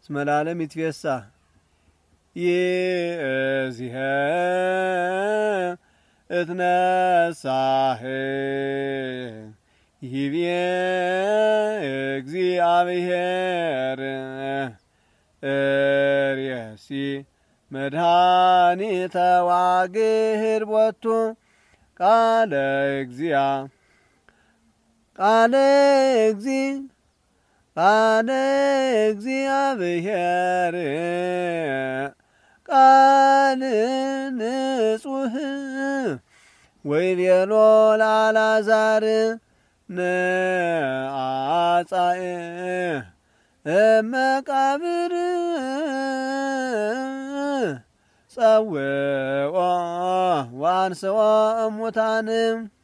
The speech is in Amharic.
እስመ ለዓለም ይትፌሳህ ይእዜሀ እትነሣህ ይቤ እግዚአብሔር ርእሲ መድኃኒተ ዋግህር ቦቱ ቃለ እግዚአብሔር ቃል ንጹሕ ወይቤሎ ለአልዓዛር ነአጻእ እመቃብር ጸውዖ ወአንሥኦ እሙታን